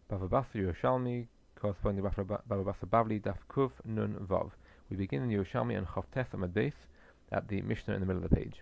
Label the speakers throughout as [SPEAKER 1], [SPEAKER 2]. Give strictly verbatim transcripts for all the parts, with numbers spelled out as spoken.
[SPEAKER 1] Bava Basra Yerushalmi, corresponding to Bava Basra Bavli, Daf Kuf Nun Vav. We begin in Yerushalmi and Chof Tes Amud Beis at the Mishnah in the middle of the page.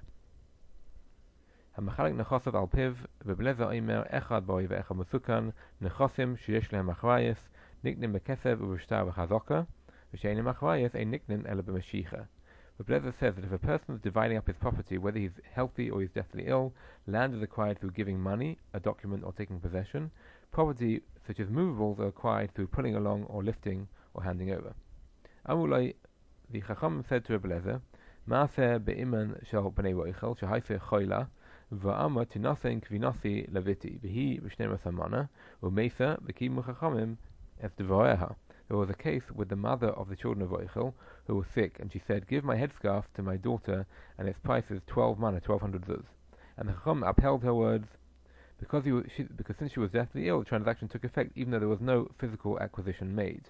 [SPEAKER 1] המחלק נחוסות על פיו, ובלזה אומר אחד בוי ואחד מסוכן, נחוסים שיש להם אחרייס, נקנים בכסף ובשטר וחזוקה, ושאינם אחרייס אין נקנים אלא במשיחה. Rebbe says that if a person is dividing up his property, whether he's healthy or he's deathly ill, land is acquired through giving money, a document, or taking possession. Property such as movables are acquired through pulling along or lifting or handing over. Amulai, the Chacham said to Rebbe, Maaseh be'iman shel b'nei roichel shehaife choila va'ama tinase kvinasi leviti v'hi b'shnei masamana u'meisa v'kimu Chachamim es devoreha. There was a case with the mother of the children of Roichel who was sick, and she said, "Give my headscarf to my daughter, and its price is twelve mana, twelve hundred zuz." And the Chacham upheld her words because, he was, she, because since she was deathly ill, the transaction took effect, even though there was no physical acquisition made.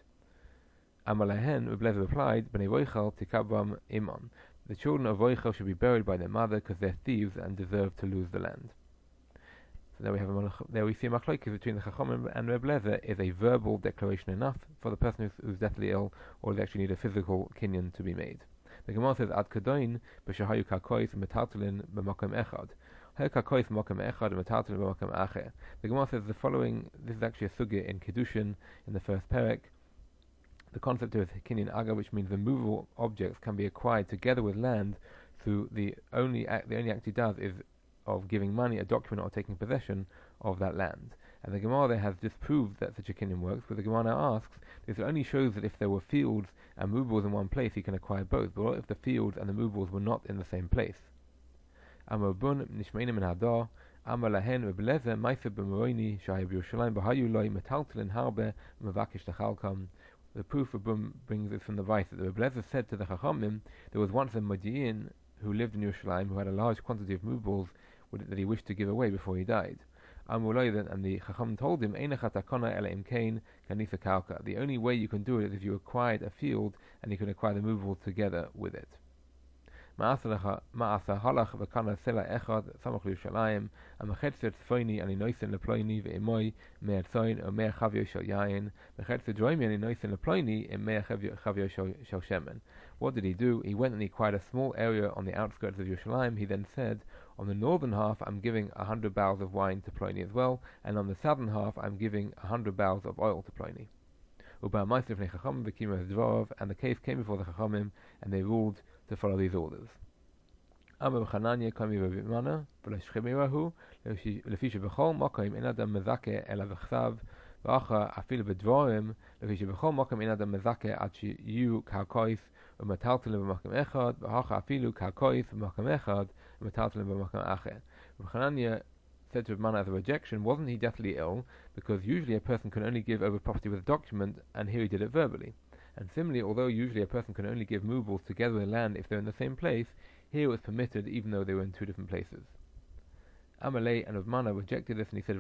[SPEAKER 1] Amalahen Rebbe replied, "Bnei Roichel tikabam imon." The children of Roichel should be buried by their mother because they're thieves and deserve to lose the land. So there we have a there we see a machlokes between the Chacham and Rebbe Lezer. Is a verbal declaration enough for the person who's, who's deathly ill, or does actually need a physical kinyan to be made? The Gemara says ad kadoin b'shahayu kakois metartalin b'makom echad. Hayu kakois b'makom echad metartalin b'makom acher. The Gemara says the following. This is actually a sugya in Kedushin in the first perek. The concept of kinyan aga, which means the movable objects can be acquired together with land through the only act, the only act he does is of giving money, a document, or taking possession of that land. And the Gemara there has disproved that such a kinyan works, but the Gemara now asks, this only shows that if there were fields and movables in one place, he can acquire both. But what if the fields and the movables were not in the same place? Amar bun nishmeinim min hadar, amar lahen Rebbe Lezer ma'aseh b'moroni shahaya b'Yerushalayim b'hayu loi metaltalin harbe mevakish tachalkam. The proof of Bum brings this from the vice that the Rebbe Lezer said to the Chachamim, there was once a Modi'in who lived in Yerushalayim who had a large quantity of movables that he wished to give away before he died. And the Chacham told him, the only way you can do it is if you acquired a field and you can acquire the movables together with it. Ma'asa halach v'kana sela echad samach l'Yerushalayim amachetzer tzfoini ani noisen leploini ve'emoi me'er tzoin o me'er chavyo shel yayin mechetzer droimi ani noisen leploini and me'er chavyo shel shemen. What did he do? He went and he acquired a small area on the outskirts of Yerushalayim. He then said, on the northern half I'm giving a hundred barrels of wine to Pliny as well, and on the southern half I'm giving a hundred barrels of oil to Pliny. And the case came before the Chachamim, and they ruled to follow these orders. Chananya said to Rav Mana as a rejection, wasn't he deathly ill? Because usually a person can only give over property with a document, and here he did it verbally. And similarly, although usually a person can only give movables together with land if they're in the same place, here it was permitted even though they were in two different places. Amalei and Rav Mana rejected this, and he said,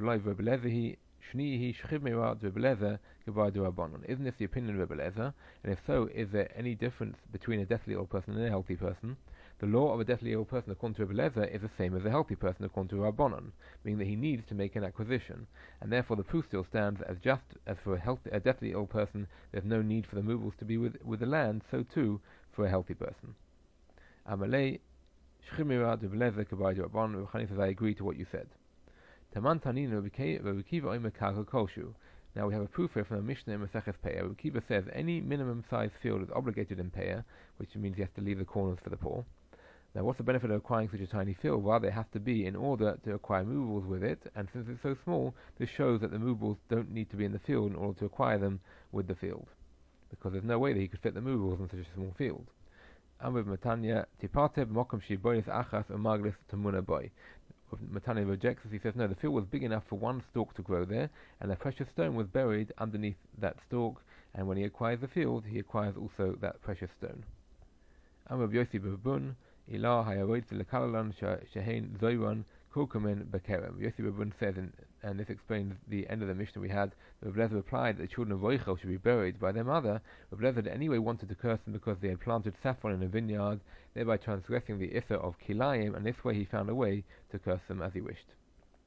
[SPEAKER 1] isn't this the opinion of Rebbe Lezer? And if so, is there any difference between a deathly ill person and a healthy person? The law of a deathly ill person according to Rebbe Lezer is the same as a healthy person according to Rabbanon, meaning that he needs to make an acquisition, and therefore the proof still stands as just as for a, healthy, a deathly ill person there's no need for the movables to be with, with the land, so too for a healthy person. Amalei Shchimira de Rebbe Lezer Kabbai Rabbanon. Rebbe says, I agree to what you said. Taman Tanina Rebbe Kiva Omer Karka Koshu. Now we have a proof here from a Mishnah in Maseches Peah. Rebbe Kiva says any minimum size field is obligated in Peah, which means he has to leave the corners for the poor. Now what's the benefit of acquiring such a tiny field? Well, they have to be in order to acquire movables with it, and since it's so small, this shows that the movables don't need to be in the field in order to acquire them with the field, because there's no way that he could fit the movables in such a small field. Amr Matanya Tipate Mokum Shiboyis Achas Umaglis Tamuna Boy. Matanya rejects this. He says no, the field was big enough for one stalk to grow there, and a precious stone was buried underneath that stalk, and when he acquires the field, he acquires also that precious stone. Amr Yossi Babun Ilah Hayaroid Lekalalan Shahain Zoiran Kulkamen Bekerem. Yossi Babun says, in, and this explains the end of the Mishnah we had, Rebbe Lezer replied that the children of Roichel should be buried by their mother. Rebbe Lezer anyway wanted to curse them because they had planted saffron in a vineyard, thereby transgressing the issa of Kilayim, and this way he found a way to curse them as he wished.